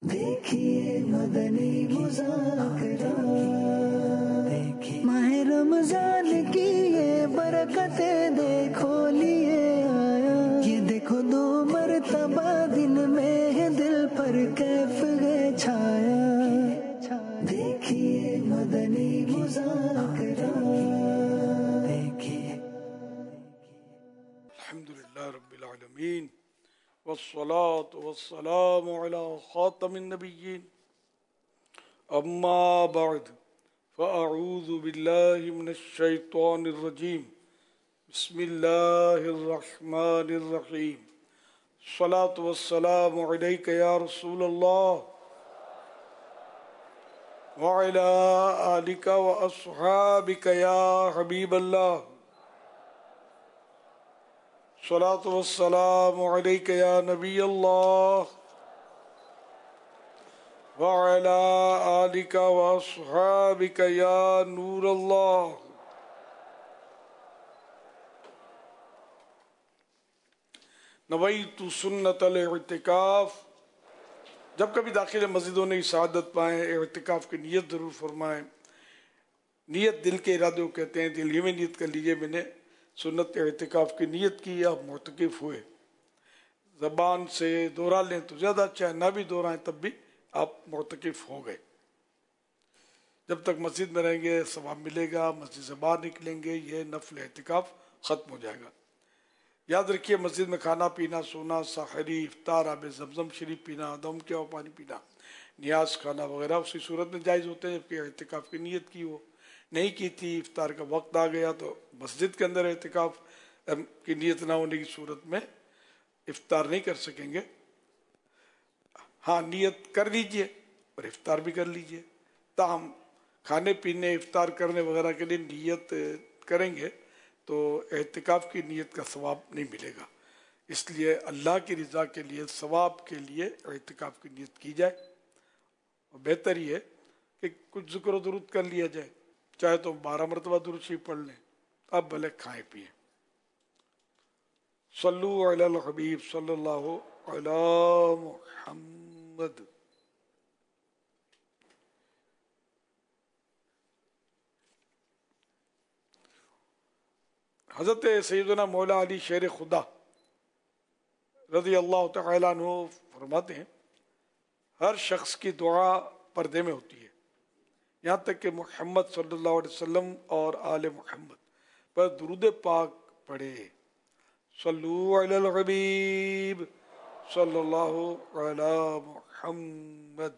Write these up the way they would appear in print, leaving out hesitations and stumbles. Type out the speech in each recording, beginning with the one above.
دیکھیے مدنی مذاکرہ، دیکھیے ماہ رمضان کی یہ برکتیں دیکھو لیے آیا، یہ دیکھو 2 مرتبہ دن میں ہے دل پر کیف ہے چھایا، دیکھیے مدنی مذاکرہ، دیکھیے۔ الحمدللہ رب العالمین والصلاة والسلام على خاتم النبیین، اما بعد فاعوذ باللہ من الشیطان الرجیم، بسم اللہ الرحمن الرحیم، الصلاة والسلام علیک یا رسول اللہ وعلی آلک واصحابک یا حبیب اللہ، الصلاة والسلام علیک یا نبی اللہ وعلی آلک واصحابک یا نور اللہ۔ نویت سنت الاعتکاف، جب کبھی داخل مسجدوں نے سعادت پائیں اعتکاف کی نیت ضرور فرمائیں۔ نیت دل کے ارادے کو کہتے ہیں، دل ہی میں نیت کر لیجئے میں نے سنت اعتکاف کی نیت کی، آپ معتکف ہوئے۔ زبان سے دہرا لیں تو زیادہ اچھا ہے، نہ بھی دہرائیں تب بھی آپ معتکف ہو گئے۔ جب تک مسجد میں رہیں گے ثواب ملے گا، مسجد سے باہر نکلیں گے یہ نفل اعتکاف ختم ہو جائے گا۔ یاد رکھیے مسجد میں کھانا پینا، سونا، سحری، افطار، آب زمزم شریف پینا، دم کیا ہو پانی پینا، نیاز کھانا وغیرہ اسی صورت میں جائز ہوتے ہیں جبکہ اعتکاف کی نیت کی ہو۔ نہیں کی تھی، افطار کا وقت آ گیا تو مسجد کے اندر اعتکاف کی نیت نہ ہونے کی صورت میں افطار نہیں کر سکیں گے۔ ہاں نیت کر لیجئے اور افطار بھی کر لیجئے، تاہم کھانے پینے افطار کرنے وغیرہ کے لیے نیت کریں گے تو اعتکاف کی نیت کا ثواب نہیں ملے گا، اس لیے اللہ کی رضا کے لیے ثواب کے لیے اعتکاف کی نیت کی جائے، اور بہتر یہ ہے کہ کچھ ذکر و درود کر لیا جائے، چاہے تو 12 مرتبہ درود شریف پڑھ لیں، اب بھلے کھائیں پیئیں۔ صلو علی الحبیب صلی اللہ علی محمد۔ حضرت سیدنا مولا علی شیر خدا رضی اللہ تعالیٰ عنہ فرماتے ہیں ہر شخص کی دعا پردے میں ہوتی ہے، یہاں تک کہ محمد صلی اللہ علیہ وسلم اور آل محمد پر درود پاک پڑھے۔ صلو علی الحبیب صلی اللہ علی محمد۔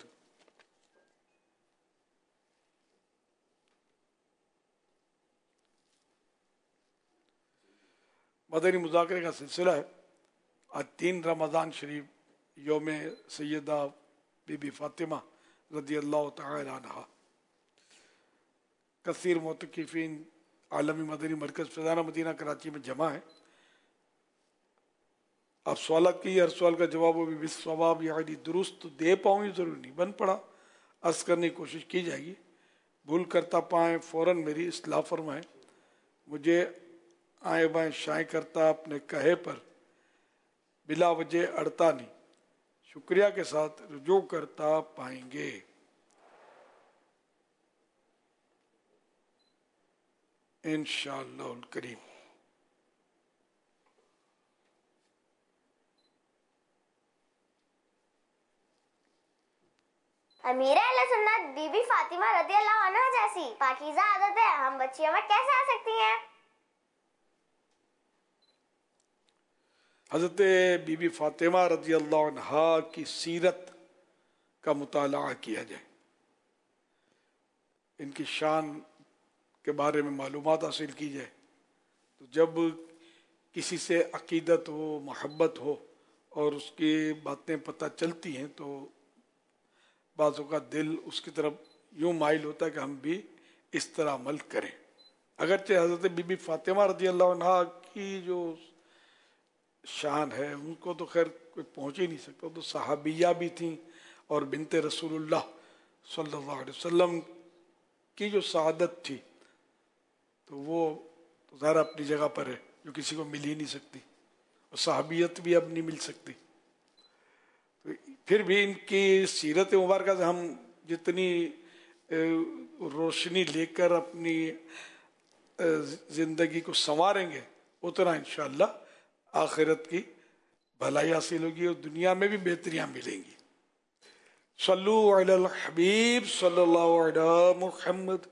مدنی مذاکرے کا سلسلہ ہے۔ آج 3 رمضان شریف یوم سیدہ بی بی فاطمہ رضی اللہ تعالی عنہ۔ کثیر معتکفین عالمی مدنی مرکز فیضانہ مدینہ کراچی میں جمع ہیں۔ آپ سوالات کی، ہر سوال کا جواب بھی بالصواب یعنی درست دے پاؤں یہ ضروری نہیں، بن پڑا عرض کرنے کی کوشش کی جائے گی، بھول کرتا پائیں فوراً میری اصلاح فرمائیں، مجھے آئیں بائیں شائیں کرتا اپنے کہے پر بلا وجہ اڑتا نہیں، شکریہ کے ساتھ رجوع کرتا پائیں گے۔ انشاءاللہ الکریم۔ امیر اہل سنت بی بی فاطمہ رضی اللہ عنہ جیسی پاکیزہ عادتیں ہم بچیوں میں کیسے آ سکتی ہیں؟ حضرت بی بی فاطمہ رضی اللہ عنہا کی سیرت کا مطالعہ کیا جائے، ان کی شان کے بارے میں معلومات حاصل کی جائے، تو جب کسی سے عقیدت ہو، محبت ہو اور اس کی باتیں پتہ چلتی ہیں تو بعض اوقات دل اس کی طرف یوں مائل ہوتا ہے کہ ہم بھی اس طرح عمل کریں۔ اگرچہ حضرت بی بی فاطمہ رضی اللہ عنہا کی جو شان ہے ان کو تو خیر کوئی پہنچ ہی نہیں سکتا، تو صحابیہ بھی تھیں اور بنت رسول اللہ صلی اللہ علیہ وسلم کی جو سعادت تھی تو وہ تو ظاہر اپنی جگہ پر ہے جو کسی کو مل ہی نہیں سکتی، اور صحابیت بھی اب نہیں مل سکتی۔ تو फिर भी इनकी सीरत मुबारक से हम जितनी रोशनी लेकर अपनी जिंदगी को संवारेंगे उतना इंशाअल्लाह आखिरत की भलाई हासिल होगी और दुनिया में भी बेहतरियां मिलेंगी। सल्लु अलल हबीब सल्लल्लाहु अलैहि मुहम्मद।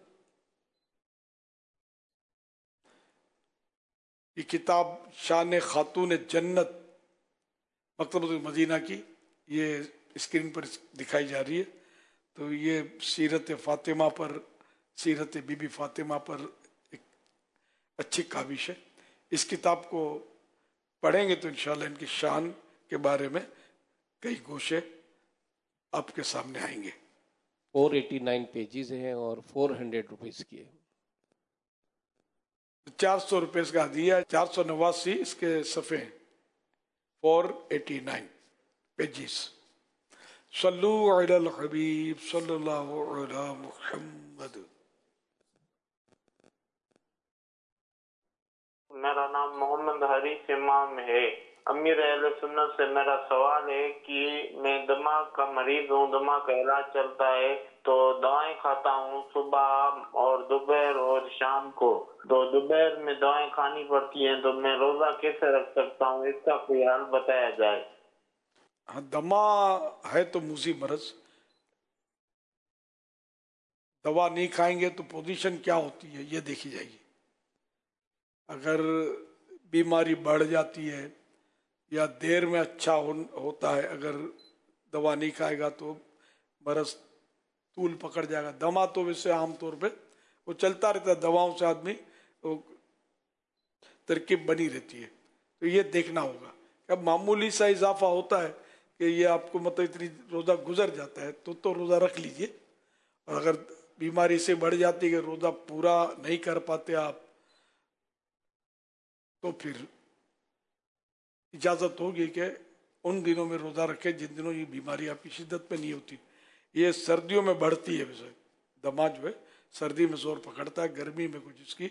ये किताब शान खातून जन्नत मकतबतुल मदीना की ये स्क्रीन पर दिखाई जा रही है। तो ये सीरत फातिमा पर, सीरत बीबी फातिमा पर एक अच्छी काबिश है। इस किताब को पढ़ेंगे तो इंशाल्लाह इनकी शान के बारे में कई गोशे आपके सामने आएंगे। 489 पेजेस हैं और 400 रुपीस की है। 400 रुपये का दिया, 489 इसके सफ़े, 489 पेजेस। सल्लु अलल हबीब सल्लल्लाहु अलैहि मुहम्मद। मेरा नाम मोहम्मद हरीश इमाम है। अमीर अहले सुन्नत से मेरा सवाल है कि मैं दिमाग का मरीज हूँ, दिमाग का इलाज चलता है, तो दवाएं खाता हूँ सुबह और दोपहर और शाम को। तो दोपहर में दवाएं खानी पड़ती हैं, तो मैं रोजा कैसे रख सकता हूँ, इसका कोई हल बताया जाए। हाँ, दमा है तो मूसी मरज, दवा नहीं खाएंगे तो पोजीशन क्या होती है ये देखी जाएगी। अगर बीमारी बढ़ जाती है या देर में अच्छा होता है, अगर दवा नहीं खाएगा तो मरज तूल पकड़ जाएगा। दमा तो वैसे आमतौर पे वो चलता रहता है, दवाओं से आदमी तरकीब बनी रहती है। तो ये देखना होगा। अब मामूली सा इजाफा होता है कि ये आपको मतलब इतनी रोज़ा गुजर जाता है तो रोज़ा रख लीजिए। और अगर बीमारी से बढ़ जाती है कि रोज़ा पूरा नहीं कर पाते आप, तो फिर इजाज़त होगी कि उन दिनों में रोज़ा रखें जिन दिनों ये बीमारी आपकी शिद्दत में नहीं होती। ये सर्दियों में बढ़ती है, वैसे दमा जो है सर्दी में जोर पकड़ता है, गर्मी में कुछ इसकी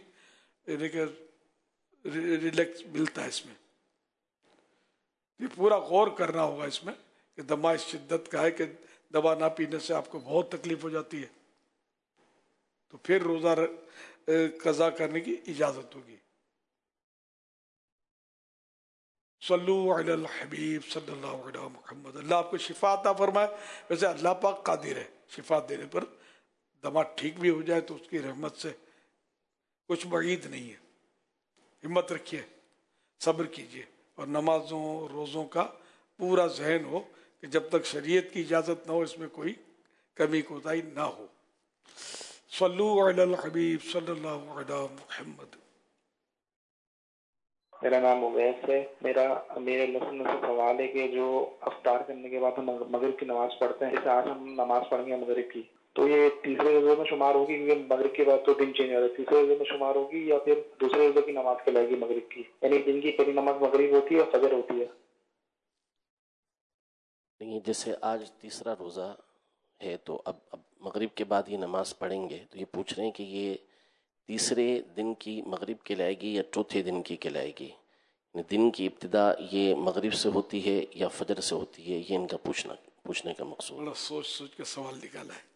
रिलैक्स मिलता है इसमें। ये पूरा गौर करना होगा इसमें कि दमा इस शिद्दत का है कि दवा ना पीने से आपको बहुत तकलीफ हो जाती है, तो फिर रोज़ा कज़ा करने की इजाज़त होगी। सल्लु अलल हबीब सल्लल्लाहु अलैहि मुहम्मद। अल्लाह आपको शिफा अता फरमाए। वैसे अल्लाह पाक कादिर है शिफा देने पर, दमा ठीक भी हो जाए तो उसकी रहमत से कुछ बईद नहीं है। हिम्मत रखिए, सब्र कीजिए और नमाजों रोज़ों का पूरा जहन हो कि जब तक शरीयत की इजाज़त ना हो इसमें कोई कमी कोताही ना हो। सल्लु अलल हबीब सल्लल्लाहु अलैहि मुहम्मद। मेरा नाम उवैस है। मेरा मेरे सुन्नत से सवाल है कि जो अफ्तार करने के बाद हम मगरिब की नमाज पढ़ते हैं, जैसे आज हम नमाज पढ़ेंगे मगरिब की, तो ये तीसरे रोजे में शुमार होगी क्योंकि मगरिब के बाद तो दिन चेंज हो रहा है, तीसरे रोजे में शुमार होगी या फिर दूसरे रोजे की नमाज कहलाएगी मगरिब की? यानी दिन की पहली नमाज मगरिब होती है और फजर होती है। नहीं, जैसे आज तीसरा रोज़ा है तो अब मगरिब के बाद ये नमाज पढ़ेंगे, तो ये पूछ रहे हैं कि ये तीसरे दिन की मगरिब कहलाएगी या चौथे दिन की कहलाएगी? दिन की इब्तिदा ये मगरिब से होती है या फजर से होती है, ये इनका पूछने का मकसूद। बड़ा सोच सोच के सवाल निकाला है।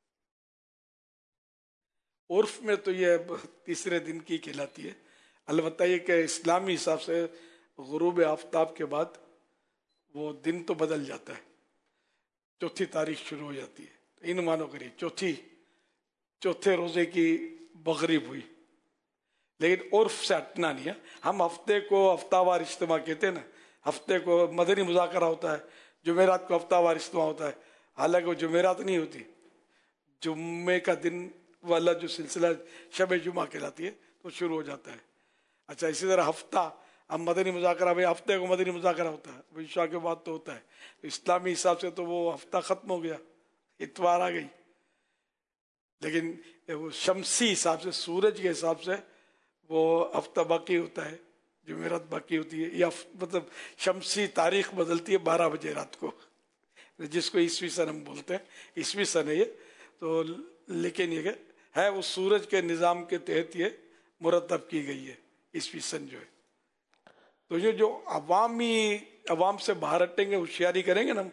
उर्फ में तो ये तीसरे दिन की कहलाती है। अलबत्ता ये कि इस्लामी हिसाब से गुरूब आफ्ताब के बाद वो दिन तो बदल जाता है, चौथी तारीख शुरू हो जाती है। तो इन मानो करिए चौथे रोजे की मगरिब हुई, लेकिन उर्फ से हटना नहीं है। हम हफ्ते को हफ्तावार इज्तिमा कहते हैं ना, हफ्ते को मदनी मुज़ाकरा होता है, जुमेरात को हफ्तावार इज्तिमा होता है। हालांकि वो जुमेरात नहीं होती, जुम्मे का दिन वाला जो सिलसिला शब जुमा कहलाती है तो शुरू हो जाता है। अच्छा, इसी तरह हफ्ता, अब मदनी मुज़ाकरा भाई हफ्ते को मदनी मुज़ाकरा होता है, विश्वा के बाद तो होता है। तो इस्लामी हिसाब से तो वो हफ्ता ख़त्म हो गया, इतवार आ गई। लेकिन वो शमसी हिसाब से, सूरज के हिसाब से वो हफ्ता बाकी होता है, जुमेरात बाकी होती है, या मतलब शमसी तारीख बदलती है 12 बजे रात को, जिसको ईसवी सन हम बोलते हैं। ईसवी सन है ये तो, लेकिन ये है उस सूरज के निज़ाम के तहत ये मुरतब की गई है ईसवी सन जो है। तो ये जो अवाम से बाहर हटेंगे, होशियारी करेंगे ना हम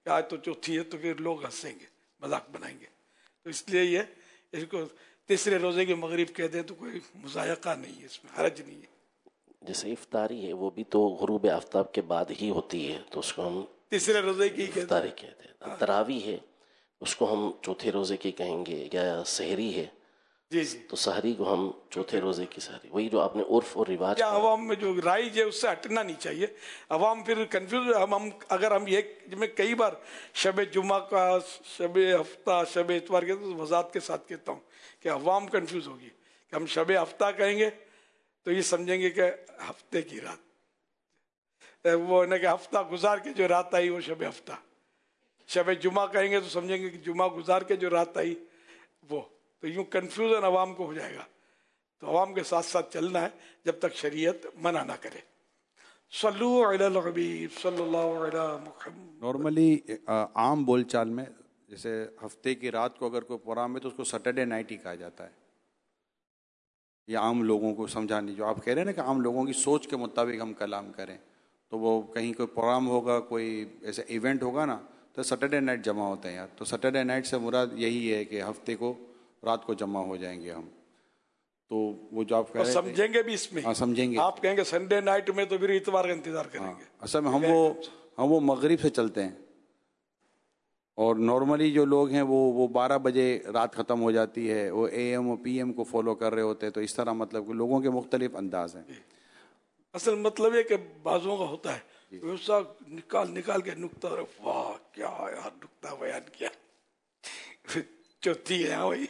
کہ آج تو چوتھی ہے تو پھر لوگ ہنسیں گے، مذاق بنائیں گے. تو اس لیے یہ اس کو تیسرے روزے کی مغرب کہہ دیں تو کوئی مذائقہ نہیں ہے، اس میں حرج نہیں ہے. جیسے افطاری ہے وہ بھی تو غروب آفتاب کے بعد ہی ہوتی ہے، تو اس کو ہم تیسرے روزے کی کہتے افطاری ہیں. کہتے ہیں. تراویح ہے اس کو ہم چوتھے روزے کی کہیں گے، یا سحری ہے جی جی. تو سحری کو ہم چوتھے روزے کی سحری. وہی جو آپ نے عرف اور رواج یا عوام میں جو رائج ہے اس سے ہٹنا نہیں چاہیے. عوام پھر کنفیوز. ہم اگر ہم یہ میں کئی بار شب جمعہ کا، شب ہفتہ، شب اتوار کے تو وضاحت کے ساتھ کہتا ہوں کہ عوام کنفیوز ہوگی کہ ہم شب ہفتہ کہیں گے تو یہ سمجھیں گے کہ ہفتے کی رات، وہ کہ ہفتہ گزار کے جو رات آئی وہ شب ہفتہ. شب جمعہ کہیں گے تو سمجھیں گے کہ جمعہ گزار کے جو رات آئی وہ. تو یوں کنفیوژن عوام کو ہو جائے گا. تو عوام کے ساتھ ساتھ چلنا ہے جب تک شریعت منع نہ کرے. صلو علی الحبیب صلی اللہ علی محمد. نارملی عام بول چال میں جیسے ہفتے کی رات کو اگر کوئی پروگرام ہے تو اس کو سیٹرڈے نائٹ ہی کہا جاتا ہے. یہ عام لوگوں کو سمجھانے، جو آپ کہہ رہے ہیں نا کہ عام لوگوں کی سوچ کے مطابق ہم کلام کریں، تو وہ کہیں کوئی پروگرام ہوگا، کوئی ایسے ایونٹ ہوگا نا تو سیٹرڈے نائٹ جمع ہوتے ہیں یار. تو سیٹرڈے نائٹ سے مراد یہی ہے کہ ہفتے کو رات کو جمع ہو جائیں گے ہم. تو وہ جو آپ کہہ رہے ہیں سمجھیں گے بھی اس میں. ہاں سمجھیں گے. آپ کہیں گے سنڈے نائٹ میں تو پھر اتوار کا انتظار کریں گے. اصل میں ہم وہ مغرب سے چلتے ہیں، اور نارملی جو لوگ ہیں وہ 12 بجے رات ختم ہو جاتی ہے، وہ اے ایم اور پی ایم کو فالو کر رہے ہوتے ہیں. تو اس طرح مطلب کہ لوگوں کے مختلف انداز ہیں. اصل مطلب یہ کہ بازوں کا ہوتا ہے ویسا نکال کے نکتہ، واہ کیا یار نکتہ بیان کیا، چوتھی ہے وہی.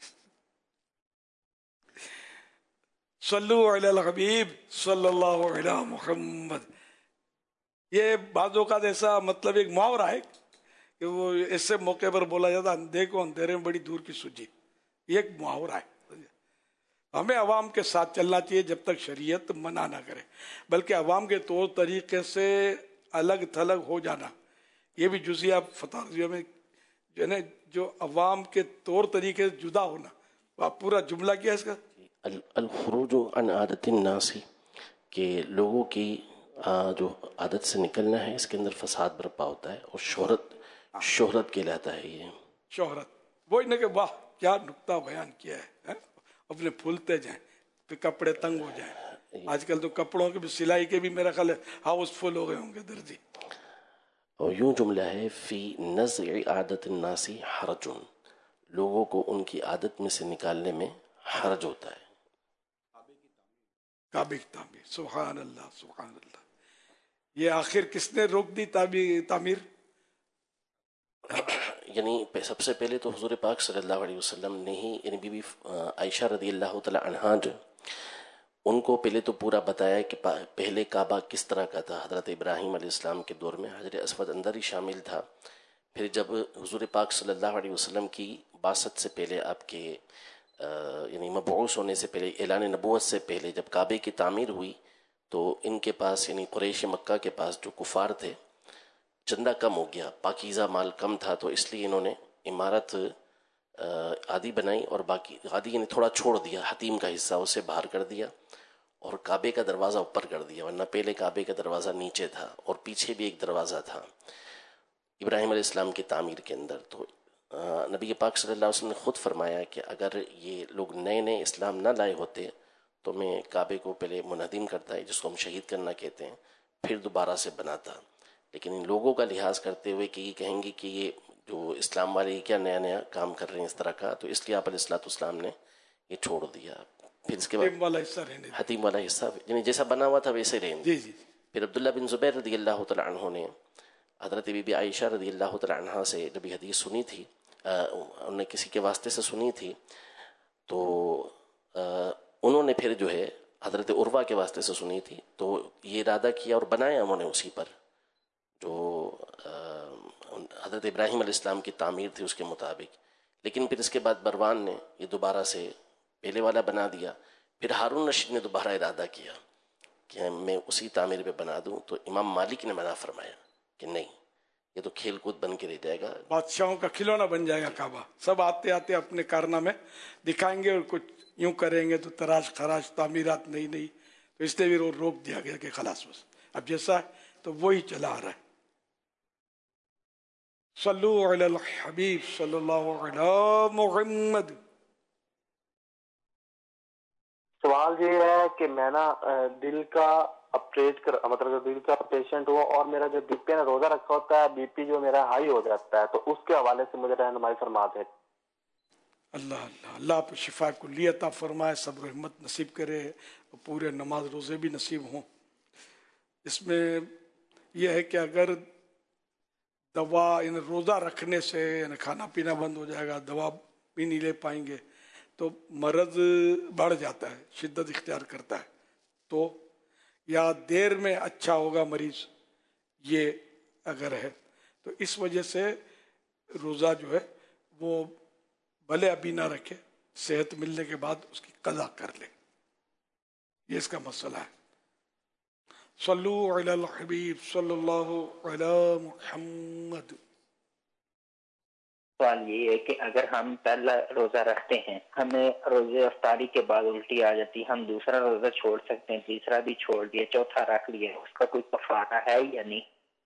صلو علی الحبیب صلی اللہ علی محمد. یہ بعض اوقات ایسا مطلب ایک محاورہ ہے کہ وہ ایسے موقع پر بولا جاتا، اندھے کو اندھیرے میں بڑی دور کی سوجی. یہ ایک محاورہ ہے. ہمیں عوام کے ساتھ چلنا چاہیے جب تک شریعت منع نہ کرے، بلکہ عوام کے طور طریقے سے الگ تھلگ ہو جانا یہ بھی جزیہ فتاوی میں جو ہے نا، جو عوام کے طور طریقے سے جدا ہونا. آپ پورا جملہ کیا ہے اس کا؟ الخروج عن عادت الناس، کہ لوگوں کی جو عادت سے نکلنا ہے، اس کے اندر فساد برپا ہوتا ہے، اور شہرت کہلاتا ہے. یہ شہرت وہی نہ کہ واہ کیا نکتہ بیان کیا ہے، اپنے پھولتے جائیں پھر کپڑے تنگ ہو جائیں. آج کل تو کپڑوں کے بھی سلائی کے بھی میرا خیال ہے ہاؤس فل ہو گئے ہوں گے درزی. اور یوں جملہ ہے فی نزع عادت الناس حرج، لوگوں کو ان کی عادت میں سے نکالنے میں حرج ہوتا ہے. کعبے کی تعمیر، سبحان اللہ سبحان اللہ. یہ آخر کس نے روک دی تعمیر؟ یعنی سب سے پہلے تو حضور پاک صلی اللہ علیہ وسلم نے ہی، یعنی بی بی عائشہ رضی اللہ تعالی عنہا جو ان کو پہلے تو پورا بتایا کہ پہلے کعبہ کس طرح کا تھا. حضرت ابراہیم علیہ السلام کے دور میں حجر اسود اندر ہی شامل تھا. پھر جب حضور پاک صلی اللہ علیہ وسلم کی بعثت سے پہلے، آپ کے یعنی مبعوث ہونے سے پہلے، اعلان نبوت سے پہلے جب کعبے کی تعمیر ہوئی تو ان کے پاس، یعنی قریش مکہ کے پاس جو کفار تھے، چندہ کم ہو گیا، پاکیزہ مال کم تھا، تو اس لیے انہوں نے عمارت آدھی بنائی اور باقی آدھی یعنی تھوڑا چھوڑ دیا، حتیم کا حصہ اسے باہر کر دیا اور کعبے کا دروازہ اوپر کر دیا. ورنہ پہلے کعبے کا دروازہ نیچے تھا اور پیچھے بھی ایک دروازہ تھا ابراہیم علیہ السلام کی تعمیر کے اندر. تو نبی پاک صلی اللہ علیہ وسلم نے خود فرمایا کہ اگر یہ لوگ نئے اسلام نہ لائے ہوتے تو میں کعبے کو پہلے منہدم کرتا ہے، جس کو ہم شہید کرنا کہتے ہیں، پھر دوبارہ سے بناتا. لیکن ان لوگوں کا لحاظ کرتے ہوئے کہ یہ کہیں گے کہ یہ جو اسلام والے کیا نیا کام کر رہے ہیں اس طرح کا، تو اس لیے آپ علیہ الصلوۃ والسلام نے یہ چھوڑ دیا. پھر اس کے بعد حتیم والا حصہ یعنی جیسا بنا ہوا تھا ویسے رہنے. جی. پھر عبداللہ بن زبیر رضی اللہ تعالیٰ عنہ نے حضرت بی بی عائشہ رضی اللہ تعالیٰ عنہ سے جب یہ حدیث سنی تھی، انہوں نے کسی کے واسطے سے سنی تھی، تو انہوں نے پھر جو ہے حضرت عروہ کے واسطے سے سنی تھی، تو یہ ارادہ کیا اور بنایا انہوں نے اسی پر جو حضرت ابراہیم علیہ السلام کی تعمیر تھی اس کے مطابق. لیکن پھر اس کے بعد مروان نے یہ دوبارہ سے پہلے والا بنا دیا. پھر ہارون رشید نے دوبارہ ارادہ کیا کہ میں اسی تعمیر پہ بنا دوں، تو امام مالک نے منع فرمایا کہ نہیں، یہ تو کھیل کود بن کے رہ جائے گا، بادشاہوں کا کھلونا بن جائے گا کعبہ. سب آتے آتے اپنے کارنامے دکھائیں گے اور کچھ یوں کریں گے تو تراش خراش تعمیرات نہیں. تو اس لیے وہ روک دیا گیا کہ خلاص بس اب جیسا ہے تو وہی چلا آ رہا ہے. صلو علی الحبیب صلی اللہ علی محمد. سوال یہ ہے کہ میں نا دل کا مطلب دل کا پیشنٹ ہوں اور میرا جو بی پی روزہ رکھا ہوتا ہے بی پی جو میرا ہائی ہو جاتا ہے تو اس کے حوالے سے مجھے رہنمائی فرما دیں. اللہ اللہ اللہ آپ شفا کلی عطا فرمائے, صبر و ہمت نصیب کرے, اور پورے نماز روزے بھی نصیب ہوں. اس میں یہ ہے کہ اگر دوا روزہ رکھنے سے کھانا پینا بند ہو جائے گا, دوا بھی نہیں لے پائیں گے تو مرض بڑھ جاتا ہے, شدت اختیار کرتا ہے, تو یا دیر میں اچھا ہوگا مریض, یہ اگر ہے تو اس وجہ سے روزہ جو ہے وہ بھلے ابھی نہ رکھے, صحت ملنے کے بعد اس کی قضا کر لے, یہ اس کا مسئلہ ہے. صلو علی الحبیب صلی اللہ علی محمد. سوال یہ ہے کہ اگر ہم پہلا روزہ رکھتے ہیں, ہمیں روزے افطاری کے بعد الٹی آ جاتی, ہم دوسرا روزہ چھوڑ سکتے ہیں, تیسرا بھی چھوڑ دیا, چوتھا رکھ لیا, اس کا کوئی کفارہ ہے یا نہیں؟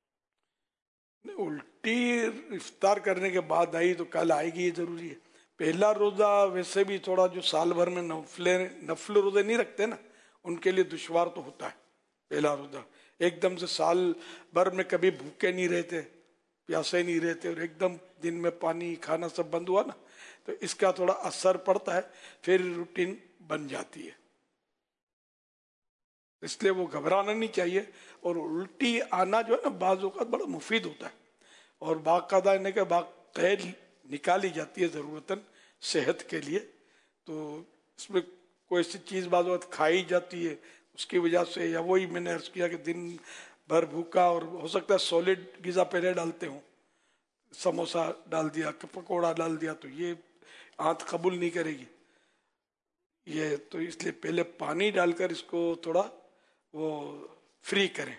الٹی افطار کرنے کے بعد آئی تو کل آئے گی, یہ ضروری ہے. پہلا روزہ ویسے بھی تھوڑا جو سال بھر میں نفل روزے نہیں رکھتے نا, ان کے لیے دشوار تو ہوتا ہے. پہلا روزہ ایک دم سے سال بھر میں کبھی بھوکے نہیں رہتے, پیاسے نہیں رہتے, اور ایک دم دن میں پانی کھانا سب بند ہوا نا, تو اس کا تھوڑا اثر پڑتا ہے, پھر روٹین بن جاتی ہے. اس لیے وہ گھبرانا نہیں چاہیے. اور الٹی آنا جو ہے نا بعض اوقات بڑا مفید ہوتا ہے, اور باقاعدہ انہیں کہ باقاعدہ نکالی جاتی ہے ضرورتاً صحت کے لیے. تو اس میں کوئی ایسی چیز بعض اوقات کھائی جاتی ہے اس کی وجہ سے, یا وہی میں نے عرض کیا کہ دن بھر بھوکا, اور ہو سکتا ہے سالڈ غذا پہلے ڈالتے ہوں, سموسا ڈال دیا, پکوڑا ڈال دیا, تو یہ آنت قبول نہیں کرے گی یہ. تو اس لیے پہلے پانی ڈال کر اس کو تھوڑا وہ فری کریں.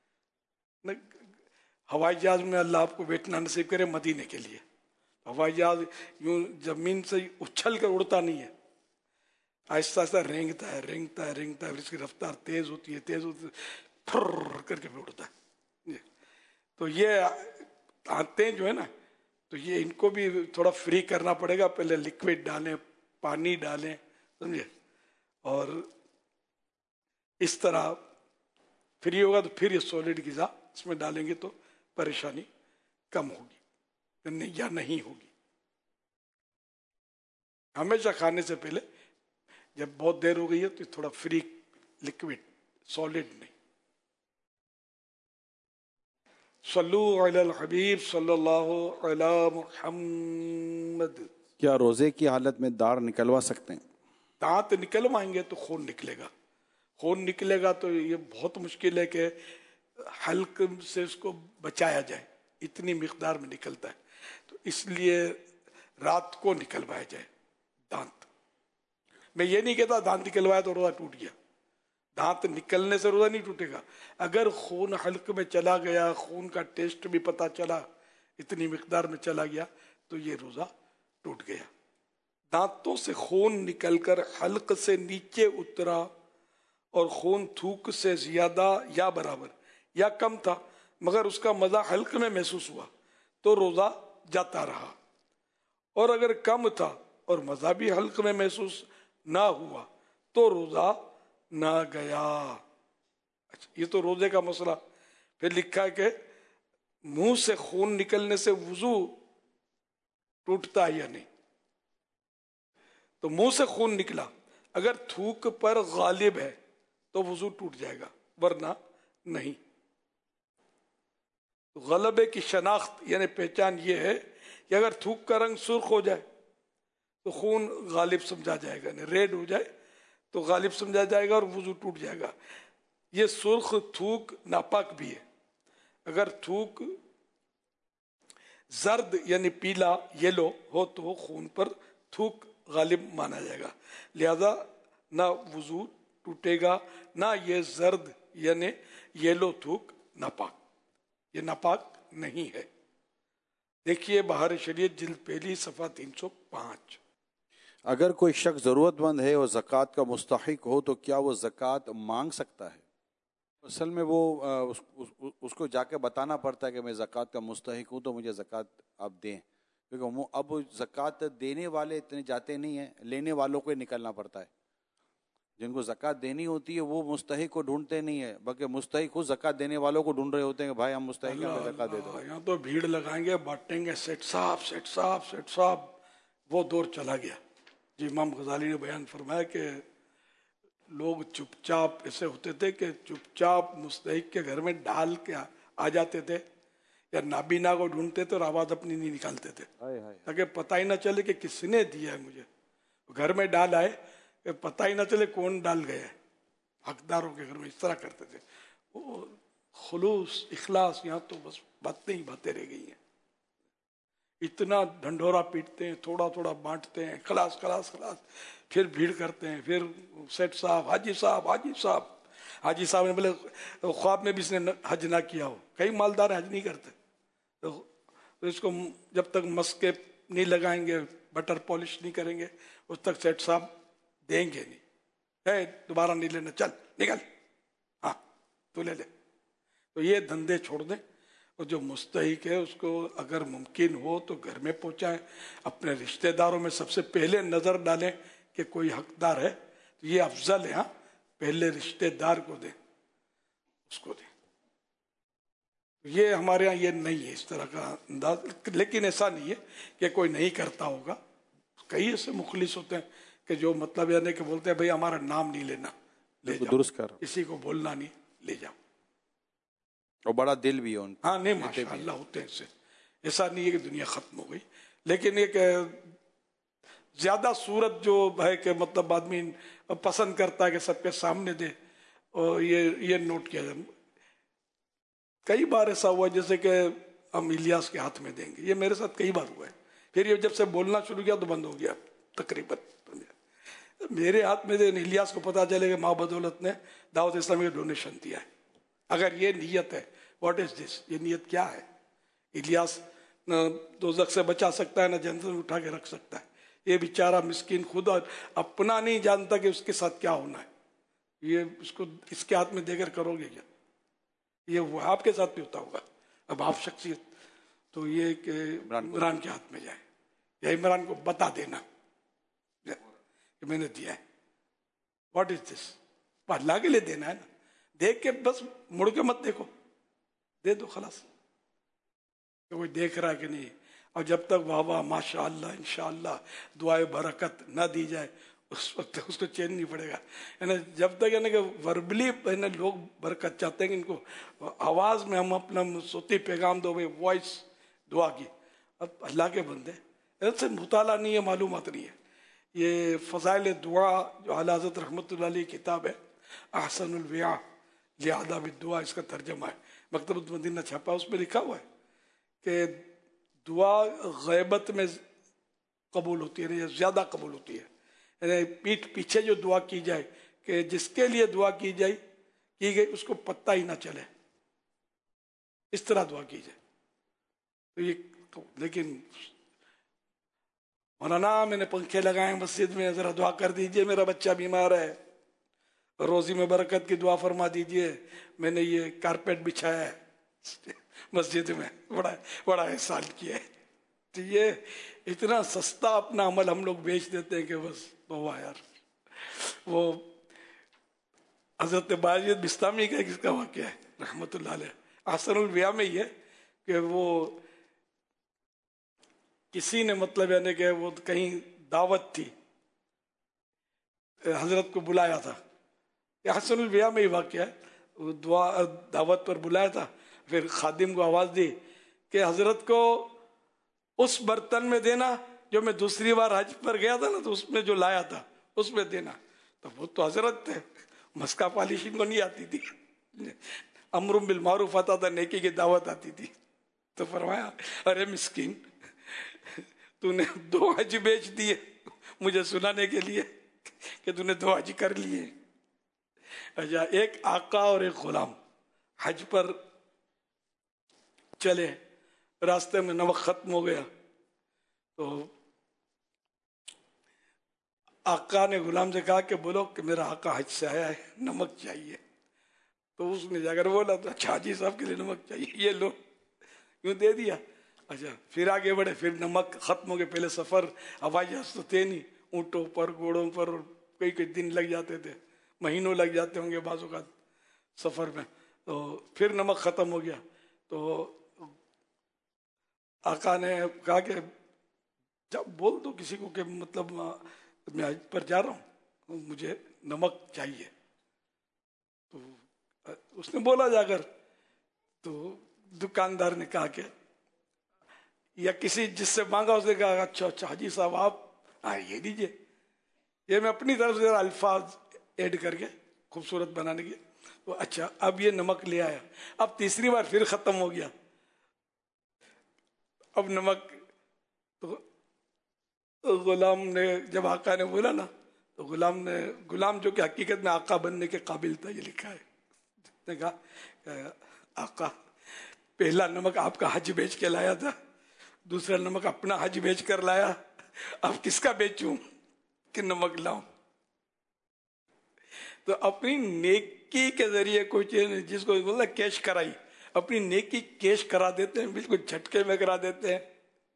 ہوائی جہاز میں اللہ آپ کو بیٹھنا نصیب کرے مدینے کے لیے. ہوائی جہاز یوں زمین سے اچھل کر اڑتا نہیں ہے, آہستہ آہستہ رینگتا ہے رینگتا ہے رینگتا ہے, پھر اس کی رفتار تیز ہوتی ہے پھر کر کے اڑتا ہے. تو یہ آتے جو ہے نا, تو یہ ان کو بھی تھوڑا فری کرنا پڑے گا. پہلے لکوڈ ڈالیں, پانی ڈالیں, سمجھے, اور اس طرح فری ہوگا تو پھر یہ سالڈ غذا اس میں ڈالیں گے تو پریشانی کم ہوگی یا نہیں ہوگی. ہمیشہ کھانے سے پہلے جب بہت دیر ہو گئی ہے تو تھوڑا فری لکوڈ, سالڈ نہیں. صلو علی الحبیب صلی اللہ علی محمد. کیا روزے کی حالت میں داڑھ نکلوا سکتے ہیں؟ دانت نکلوائیں گے تو خون نکلے گا. خون نکلے گا تو یہ بہت مشکل ہے کہ حلق سے اس کو بچایا جائے, اتنی مقدار میں نکلتا ہے. تو اس لیے رات کو نکلوایا جائے دانت. میں یہ نہیں کہتا دانت نکلوایا تو روزہ ٹوٹ گیا, دانت نکلنے سے روزہ نہیں ٹوٹے گا. اگر خون حلق میں چلا گیا, خون کا ٹیسٹ بھی پتہ چلا, اتنی مقدار میں چلا گیا, تو یہ روزہ ٹوٹ گیا. دانتوں سے خون نکل کر حلق سے نیچے اترا اور خون تھوک سے زیادہ یا برابر یا کم تھا, مگر اس کا مزہ حلق میں محسوس ہوا تو روزہ جاتا رہا. اور اگر کم تھا اور مزہ بھی حلق میں محسوس نہ ہوا تو روزہ نہ گیا. اچھا, یہ تو روزے کا مسئلہ. پھر لکھا ہے کہ منہ سے خون نکلنے سے وضو ٹوٹتا ہے یا نہیں. تو منہ سے خون نکلا, اگر تھوک پر غالب ہے تو وضو ٹوٹ جائے گا, ورنہ نہیں. غلبے کی شناخت یعنی پہچان یہ ہے کہ اگر تھوک کا رنگ سرخ ہو جائے تو خون غالب سمجھا جائے گا, یعنی ریڈ ہو جائے تو غالب سمجھا جائے گا اور وضو ٹوٹ جائے گا. یہ سرخ تھوک ناپاک بھی ہے. اگر تھوک زرد یعنی پیلا یلو ہو تو خون پر تھوک غالب مانا جائے گا, لہذا نہ وضو ٹوٹے گا نہ یہ زرد یعنی یلو تھوک ناپاک, یہ ناپاک نہیں ہے. دیکھیے بہار شریعت جلد پہلی صفحہ 305. اگر کوئی شخص ضرورت مند ہے اور زکوٰۃ کا مستحق ہو تو کیا وہ زکوٰۃ مانگ سکتا ہے؟ اصل میں وہ اس کو جا کے بتانا پڑتا ہے کہ میں زکوٰۃ کا مستحق ہوں تو مجھے زکوٰۃ آپ دیں، کیونکہ اب زکوٰۃ دینے والے اتنے جاتے نہیں ہیں، لینے والوں کو ہی نکلنا پڑتا ہے. جن کو زکوٰۃ دینی ہوتی ہے وہ مستحق کو ڈھونڈتے نہیں ہیں، بلکہ مستحق خود زکوٰۃ دینے والوں کو ڈھونڈ رہے ہوتے ہیں کہ بھائی ہم مستحق ہیں، ہمیں زکوٰۃ دے دو. یہاں تو بھیڑ لگائیں گے، بانٹیں گے، سیٹ صاحب. وہ دور چلا گیا. جی امام غزالی نے بیان فرمایا کہ لوگ چپ چاپ ایسے ہوتے تھے کہ چپ چاپ مستحق کے گھر میں ڈال کے آ جاتے تھے، یا نابینا کو ڈھونڈتے تھے اور آواز اپنی نہیں نکالتے تھے تاکہ پتہ ہی نہ چلے کہ کس نے دیا ہے مجھے. گھر میں ڈال آئے کہ پتہ ہی نہ چلے کون ڈال گیا ہے. حقداروں کے گھر میں اس طرح کرتے تھے. وہ خلوص اخلاص یہاں تو بس باتیں رہ گئی ہیں. اتنا ڈھنڈورا پیٹتے ہیں، تھوڑا تھوڑا بانٹتے ہیں، خلاص، پھر بھیڑ کرتے ہیں، پھر سیٹ صاحب، حاجی صاحب نے بولے خواب میں بھی اس نے حج نہ کیا ہو. کئی مالدار حج نہیں کرتے، تو اس کو جب تک مسکے نہیں لگائیں گے، بٹر پالش نہیں کریں گے، اس تک سیٹ صاحب دیں گے نہیں. دوبارہ نہیں لینا، چل نکل، ہاں تو لے لے. تو یہ دھندے چھوڑ دیں، اور جو مستحق ہے اس کو اگر ممکن ہو تو گھر میں پہنچائیں. اپنے رشتہ داروں میں سب سے پہلے نظر ڈالیں کہ کوئی حقدار ہے تو یہ افضل ہے. ہاں پہلے رشتہ دار کو دیں، اس کو دیں. یہ ہمارے ہاں یہ نہیں ہے اس طرح کا انداز. لیکن ایسا نہیں ہے کہ کوئی نہیں کرتا ہوگا. کئی ایسے مخلص ہوتے ہیں کہ جو مطلب یعنی کہ بولتے ہیں بھائی ہمارا نام نہیں لینا، لے جاؤ، درست کر کسی کو بولنا نہیں، لے جاؤ. اور بڑا دل بھی ہے ان ہاں نہیں ماشاء اللہ ہوتے ہیں. ایسا نہیں ہے کہ دنیا ختم ہو گئی. لیکن ایک زیادہ صورت جو ہے کہ مطلب آدمی پسند کرتا ہے کہ سب کے سامنے دے، اور یہ نوٹ کیا جائے. کئی بار ایسا ہوا جیسے کہ ہم الیاس کے ہاتھ میں دیں گے. یہ میرے ساتھ کئی بار ہوا ہے. پھر یہ جب سے بولنا شروع کیا تو بند ہو گیا تقریباً. میرے ہاتھ میں الیاس کو پتا چلے کہ ماں بدولت نے دعوت اسلامی کا ڈونیشن دیا ہے. اگر یہ نیت ہے، واٹ از دس، یہ نیت کیا ہے؟ الیاس نہ دوزخ سے بچا سکتا ہے، نہ جنت میں اٹھا کے رکھ سکتا ہے. یہ بیچارہ مسکین خود اپنا نہیں جانتا کہ اس کے ساتھ کیا ہونا ہے. یہ اس کو اس کے ہاتھ میں دے کر کرو گے کیا؟ یہ وہ آپ کے ساتھ بھی ہوتا ہوگا. اب آپ شخصیت تو یہ کہ عمران کے ہاتھ میں جائے، یا عمران کو بتا دینا کہ میں نے دیا ہے. واٹ از دس؟ اللہ کے لیے دینا ہے نا. دیکھ کے بس مڑ کے مت دیکھو، دے دو خلاص. کوئی دیکھ رہا ہے کہ نہیں. اور جب تک واہ واہ ماشاء اللہ انشاءاللہ دعائے برکت نہ دی جائے اس وقت تک اس کو چین نہیں پڑے گا. یعنی جب تک یعنی کہ وربلی لوگ برکت چاہتے ہیں کہ ان کو آواز میں ہم اپنا صوتی پیغام دو، بھائی وائس دعا کی. اب اللہ کے بندے ایسے مطالعہ نہیں ہے، معلومات نہیں ہے. یہ فضائل دعا جو اعلیٰ حضرت رحمۃ اللہ علیہ کتاب ہے احسن الویاء لآداب الدعا، اس کا ترجمہ ہے، مکتبۃ مدینہ چھاپا. اس میں لکھا ہوا ہے کہ دعا غیبت میں قبول ہوتی ہے، یا زیادہ قبول ہوتی ہے. یعنی پیٹھ پیچھے جو دعا کی جائے کہ جس کے لیے دعا کی گئی اس کو پتہ ہی نہ چلے، اس طرح دعا کی جائے تو یہ. لیکن مولانا میں نے پنکھے لگائے مسجد میں، ذرا دعا کر دیجئے، میرا بچہ بیمار ہے، روزی میں برکت کی دعا فرما دیجئے، میں نے یہ کارپیٹ بچھایا ہے مسجد میں، بڑا احسان کیا ہے. تو یہ اتنا سستا اپنا عمل ہم لوگ بیچ دیتے ہیں کہ بس بوا یار. وہ حضرت باجد بستامی کا کس کا واقعہ ہے رحمت اللہ علیہ، احسن الویاء میں یہ کہ وہ کسی نے مطلب یعنی کہ وہ کہیں دعوت تھی، حضرت کو بلایا تھا. احسن الویاء میں ہی واقعہ ہے. دعا دعوت پر بلایا تھا، پھر خادم کو آواز دی کہ حضرت کو اس برتن میں دینا جو میں دوسری بار حج پر گیا تھا نا تو اس میں جو لایا تھا اس میں دینا. تو وہ تو حضرت تھے، مسکا پالشنگ کو نہیں آتی تھی، امر بالمعروف آتا تھا، نیکی کی دعوت آتی تھی. تو فرمایا ارے مسکین، تو نے 2 حج بیچ دیے مجھے سنانے کے لیے کہ تو نے 2 حج کر لیے. اچھا، ایک آقا اور ایک غلام حج پر چلے، راستے میں نمک ختم ہو گیا تو آقا نے غلام سے کہا کہ بولو کہ میرا آقا حج سے آیا ہے، نمک چاہیے. تو اس نے جا کر بولا تو اچھا حاجی صاحب کے لیے نمک چاہیے، یہ لو، یوں دے دیا. اچھا پھر آگے بڑھے، پھر نمک ختم ہو گئے. پہلے سفر ہوائی جہاز تو تھے نہیں، اونٹوں پر گھوڑوں پر کئی کئی دن لگ جاتے تھے، مہینوں لگ جاتے ہوں گے بعض اوقات سفر میں. تو پھر نمک ختم ہو گیا تو آقا نے کہا کہ جب بول دو کسی کو کہ مطلب میں حج پر جا رہا ہوں، مجھے نمک چاہیے. تو اس نے بولا جا کر، تو دکاندار نے کہا کہ یا کسی جس سے مانگا اس نے کہا اچھا اچھا حاجی صاحب آپ یہ دیجیے. یہ میں اپنی طرف سے الفاظ ایڈ کر کے خوبصورت بنانے کی. تو اچھا اب یہ نمک لے آیا. اب تیسری بار پھر ختم ہو گیا. اب نمک تو غلام نے جب آقا نے بولا نا، تو غلام جو کہ حقیقت میں آقا بننے کے قابل تھا، یہ لکھا ہے، نے کہا آقا پہلا نمک آپ کا حج بیچ کے لایا تھا، دوسرا نمک اپنا حج بیچ کر لایا، اب کس کا بیچوں کہ نمک لاؤں؟ تو اپنی نیکی کے ذریعے کوئی چیز جس کو بولتا کیش کرائی، اپنی نیکی کیش کرا دیتے ہیں، بالکل جھٹکے میں کرا دیتے ہیں.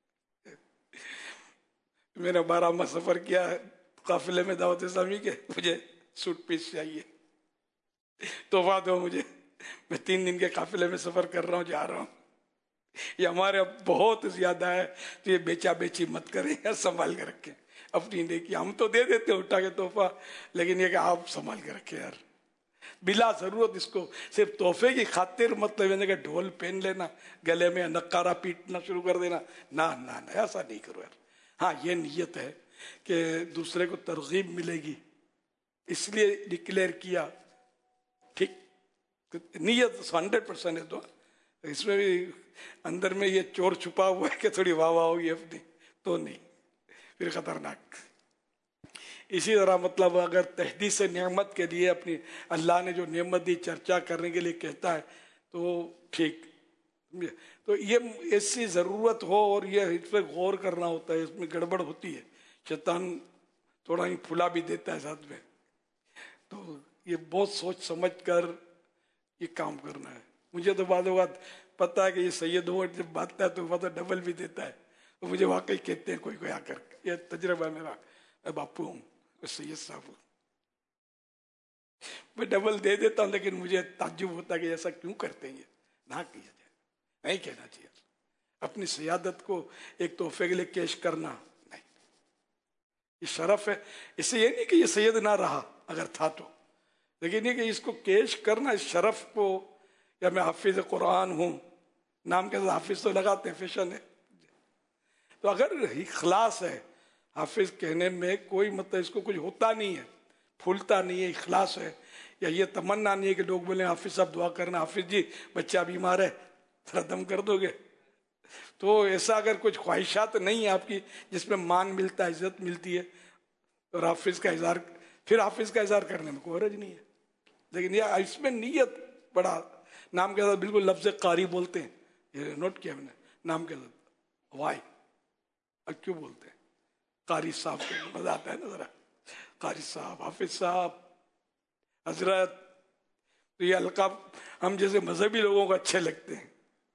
میں نے 12 ماہ سفر کیا ہے قافلے میں دعوت اسلامی کے، مجھے سوٹ پیس چاہیے، تحفہ دو مجھے، میں 3 دن کے قافلے میں سفر کر رہا ہوں، جا رہا ہوں. یہ ہمارے بہت زیادہ ہے، تو یہ بیچا بیچی مت کریں، سنبھال کے رکھیں اپنی نیکی. ہم تو دے دیتے ہیں اٹھا کے تحفہ، لیکن یہ کہ آپ سنبھال کے رکھیں یار، بلا ضرورت اس کو صرف تحفے کی خاطر مطلب کہ ڈھول پہن لینا گلے میں، نقارہ پیٹنا شروع کر دینا، نہ ایسا نہیں کرو یار. ہاں یہ نیت ہے کہ دوسرے کو ترغیب ملے گی اس لیے ڈکلیئر کیا، ٹھیک، نیت 100% ہے. تو اس میں بھی اندر میں یہ چور چھپا ہوا ہے کہ تھوڑی واہ ہوگی اپنی، تو نہیں، پھر خطرناک. اسی طرح مطلب اگر تحدیث نعمت کے لیے اپنی اللہ نے جو نعمت دی چرچا کرنے کے لیے کہتا ہے تو ٹھیک. تو یہ ایسی ضرورت ہو اور یہ اس پہ غور کرنا ہوتا ہے، اس میں گڑبڑ ہوتی ہے، شیطان تھوڑا ہی پھلا بھی دیتا ہے ساتھ میں. تو یہ بہت سوچ سمجھ کر یہ کام کرنا ہے. مجھے تو بعض اوقات پتا ہے کہ یہ سید ہو جب باتتا ہے تو وہ تو ڈبل بھی دیتا ہے، تو مجھے واقعی کہتے ہیں کوئی آ کر، یہ تجربہ ہے میرا، میں باپو ہوں، سید صاحب ہوں، میں ڈبل دے دیتا ہوں، لیکن مجھے تعجب ہوتا ہے کہ ایسا کیوں کرتے ہیں، یہ نہ کیا جائے، نہیں کہنا چاہیے. اپنی سیادت کو ایک تحفے کے لیے کیش کرنا نہیں، یہ شرف ہے. اس سے یہ نہیں کہ یہ سید نہ رہا اگر تھا تو، لیکن یہ کہ اس کو کیش کرنا، اس شرف کو، یا میں حافظ قرآن ہوں، نام کے ساتھ حافظ تو لگاتے ہیں، فیشن ہے. تو اگر اخلاص ہے حافظ کہنے میں، کوئی مطلب اس کو کچھ ہوتا نہیں ہے، پھولتا نہیں ہے، اخلاص ہے، یا یہ تمنا نہیں ہے کہ لوگ بولیں حافظ صاحب دعا کرنا، حافظ جی بچہ بیمار ہے تھوڑا دم کر دو گے. تو ایسا اگر کچھ خواہشات نہیں ہے آپ کی جس میں مان ملتا ہے، عزت ملتی ہے، اور حافظ کا اظہار، پھر حافظ کا اظہار کرنے میں کوئی حرج نہیں ہے. لیکن یہ اس میں نیت بڑا، نام کے ساتھ بالکل لفظ قاری بولتے ہیں، یہ نوٹ کیا ہم نے، نام کے ساتھ وائی اب کیوں بولتے ہیں، قاری صاحب کو مزہ آتا ہے نا ذرا، قاری صاحب، حافظ صاحب، حضرت. تو یہ القاب ہم جیسے مذہبی لوگوں کو اچھے لگتے ہیں،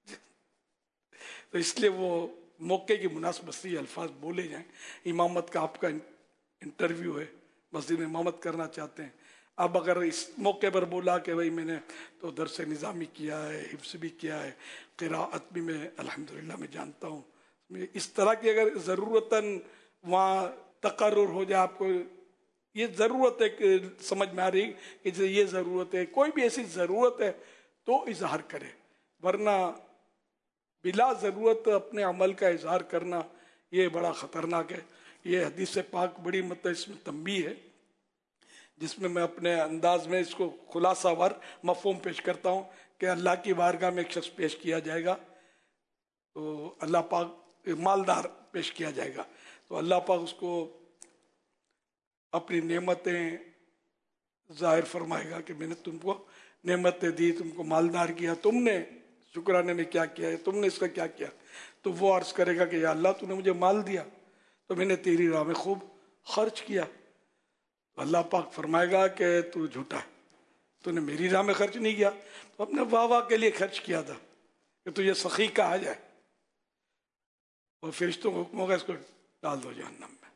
تو اس لیے وہ موقع کی مناسبت سے یہ الفاظ بولے جائیں. امامت کا آپ کا انٹرویو ہے، مسجد میں امامت کرنا چاہتے ہیں، اب اگر اس موقع پر بولا کہ بھائی میں نے تو درس نظامی کیا ہے، حفظ بھی کیا ہے، قراءت بھی میں الحمدللہ میں جانتا ہوں، اس طرح کی اگر ضرورتاً وہاں تقرر ہو جائے، آپ کو یہ ضرورت ہے کہ سمجھ میں آ رہی کہ یہ ضرورت ہے، کوئی بھی ایسی ضرورت ہے تو اظہار کرے، ورنہ بلا ضرورت اپنے عمل کا اظہار کرنا یہ بڑا خطرناک ہے. یہ حدیث پاک بڑی مطلب اس میں تنبیہ ہے، جس میں اپنے انداز میں اس کو خلاصہ وار مفہوم پیش کرتا ہوں کہ اللہ کی بارگاہ میں ایک شخص پیش کیا جائے گا، تو اللہ پاک مالدار پیش کیا جائے گا، تو اللہ پاک اس کو اپنی نعمتیں ظاہر فرمائے گا کہ میں نے تم کو نعمتیں دی، تم کو مالدار کیا، تم نے شکرانے میں کیا کیا ہے، تم نے اس کا کیا کیا. تو وہ عرض کرے گا کہ یا اللہ تو نے مجھے مال دیا تو میں نے تیری راہ میں خوب خرچ کیا. اللہ پاک فرمائے گا کہ تو جھوٹا ہے، تو نے میری راہ میں خرچ نہیں کیا، تو اپنے واہ واہ کے لیے خرچ کیا تھا کہ تجھے سخی کہا جائے، اور فرشتوں کو حکم ہوگا اس کو ڈال دو جہنم میں۔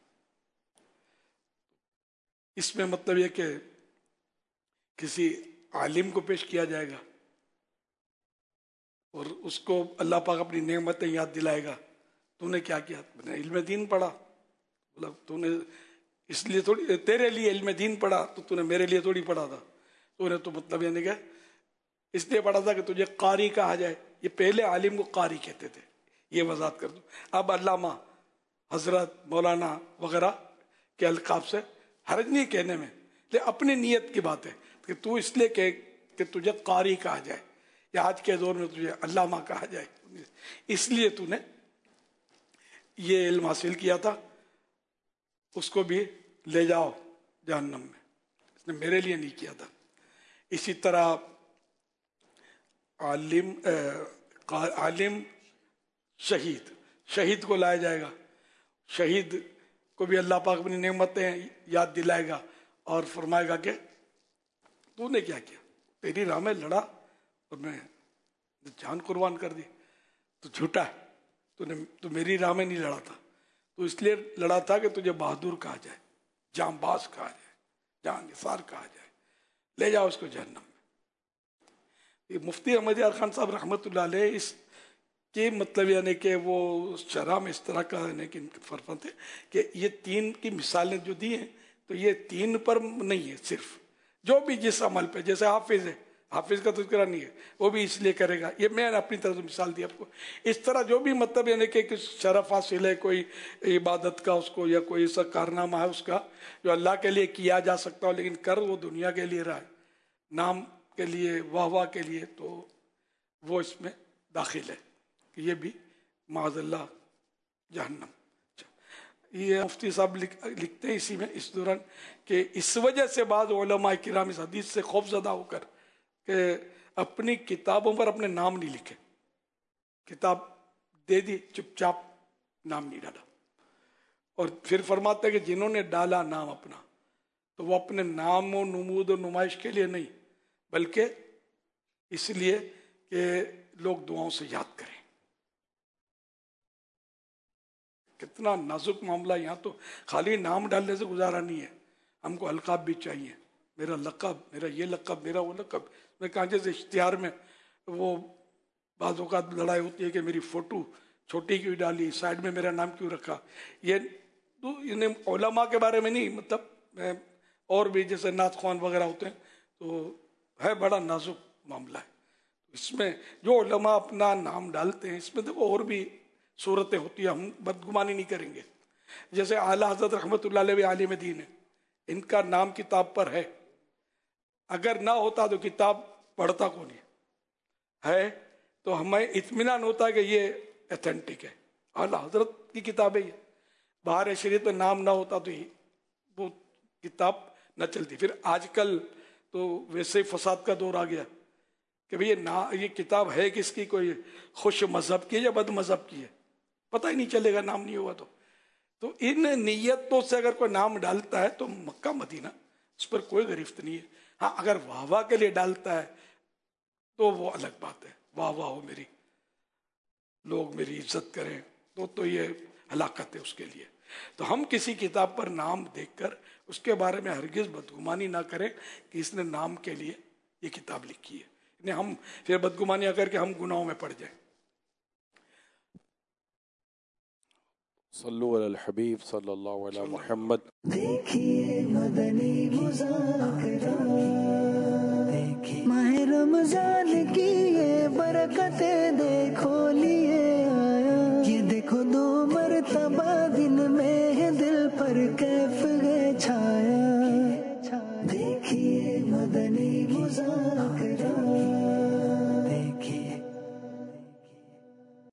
اس میں مطلب یہ کہ کسی عالم کو پیش کیا جائے گا اور اس کو اللہ پاک اپنی نعمتیں یاد دلائے گا، تو نے کیا کیا؟ میں نے علم دین پڑھا، بولا تو نے اس لیے تھوڑی، تیرے لیے علم دین پڑھا تو نے میرے لیے تھوڑی پڑھا تھا، تو نے تو مطلب یعنی کہ اس لیے پڑھا تھا کہ تجھے قاری کہا جائے۔ یہ پہلے عالم کو قاری کہتے تھے، یہ وضاحت کر دوں۔ اب علامہ، حضرت، مولانا وغیرہ کے القاب سے حرج نہیں کہنے میں، لیکن اپنی نیت کی بات ہے کہ تو اس لیے کہ تجھے قاری کہا جائے، یا آج کے دور میں تجھے علامہ کہا جائے، اس لیے تو نے یہ علم حاصل کیا تھا، اس کو بھی لے جاؤ جہنم میں، اس نے میرے لیے نہیں کیا تھا۔ اسی طرح عالم شہید کو لایا جائے گا، شہید کو بھی اللہ پاک اپنی نعمتیں یاد دلائے گا اور فرمائے گا کہ تو نے کیا کیا؟ تیری راہ میں لڑا اور میں جان قربان کر دی، تو جھوٹا ہے، تو میری راہ میں نہیں لڑا تھا، تو اس لیے لڑا تھا کہ تجھے بہادر کہا جائے، جاں باز کہا جائے، جاں نثار کہا جائے، لے جاؤ اس کو جہنم میں۔ یہ مفتی احمد یار خان صاحب رحمۃ اللہ علیہ اس کے مطلب یعنی کہ وہ شرح میں اس طرح کا یعنی کہ فرماتے ہیں کہ یہ تین کی مثالیں جو دی ہیں تو یہ تین پر نہیں ہے، صرف جو بھی جس عمل پہ، جیسے حافظ ہے، حافظ کا تذکرہ نہیں ہے، وہ بھی اس لیے کرے گا، یہ میں نے اپنی طرف سے مثال دی آپ کو۔ اس طرح جو بھی مطلب یعنی کہ شرف حاصل ہے، کوئی عبادت کا اس کو، یا کوئی ایسا کارنامہ ہے اس کا جو اللہ کے لیے کیا جا سکتا ہو لیکن کر وہ دنیا کے لیے رہا ہے، نام کے لیے، واہ واہ کے لیے، تو وہ اس میں داخل ہے کہ یہ بھی معاذ اللہ جہنم۔ یہ مفتی صاحب لکھتے ہیں اسی میں اس دوران کہ اس وجہ سے بعض علماء کرام اس حدیث سے خوف زدہ ہو کر کہ اپنی کتابوں پر اپنے نام نہیں لکھے، کتاب دے دی چپ چاپ، نام نہیں ڈالا، اور پھر فرماتے ہیں کہ جنہوں نے ڈالا نام اپنا تو وہ اپنے نام و نمود و نمائش کے لیے نہیں بلکہ اس لیے کہ لوگ دعاؤں سے یاد کریں۔ کتنا نازک معاملہ، یہاں تو خالی نام ڈالنے سے گزارا نہیں ہے، ہم کو القاب بھی چاہیے، میرا لقب، میرا یہ لقب، میرا وہ لقب۔ میں کہاں جیسے اشتہار میں وہ بعض اوقات لڑائی ہوتی ہے کہ میری فوٹو چھوٹی کیوں ڈالی، سائڈ میں میرا نام کیوں رکھا، یہ تو انہیں علماء کے بارے میں نہیں، مطلب اور بھی جیسے نعت خوان وغیرہ ہوتے ہیں تو ہے بڑا نازک معاملہ ہے۔ اس میں جو علماء اپنا نام ڈالتے ہیں اس میں دیکھو اور بھی صورتیں ہوتی ہیں، ہم بدگمانی نہیں کریں گے۔ جیسے اعلیٰ حضرت رحمۃ اللہ علیہ عالم دین ہے، ان کا نام کتاب پر ہے، اگر نہ ہوتا تو کتاب پڑھتا کون ہے تو ہمیں اطمینان ہوتا کہ یہ ایتھینٹک ہے، اعلیٰ حضرت کی کتاب ہے، یہ باہر شریعت میں نام نہ ہوتا تو وہ کتاب نہ چلتی۔ پھر آج کل تو ویسے فساد کا دور آ گیا کہ بھئی یہ کتاب ہے کس کی، کوئی خوش مذہب کی ہے یا بد مذہب کی ہے، پتہ ہی نہیں چلے گا نام نہیں ہوگا تو ان نیتوں سے اگر کوئی نام ڈالتا ہے تو مکہ مدینہ اس پر کوئی گرفت نہیں ہے۔ ہاں اگر واہ واہ کے لیے ڈالتا ہے تو وہ الگ بات ہے، واہ واہ ہو میری، لوگ میری عزت کریں تو یہ ہلاکت ہے اس کے لیے۔ تو ہم کسی کتاب پر نام دیکھ کر اس کے بارے میں ہرگز بدگمانی نہ کریں کہ اس نے نام کے لیے یہ کتاب لکھی ہے، ہم پھر بدگمانیاں کر کے ہم گناہوں میں پڑ جائیں۔ صلو علی الحبیب صلی اللہ علیہ محمد۔ دیکھیے مدنی مذاکرہ، ماہ رمضان کی یہ برکتیں دیکھو لیے آیا، یہ دیکھو 2 مرتبہ دن میں ہے دل پر کیف ہے چھایا۔ دیکھیے مدنی مذاکرہ۔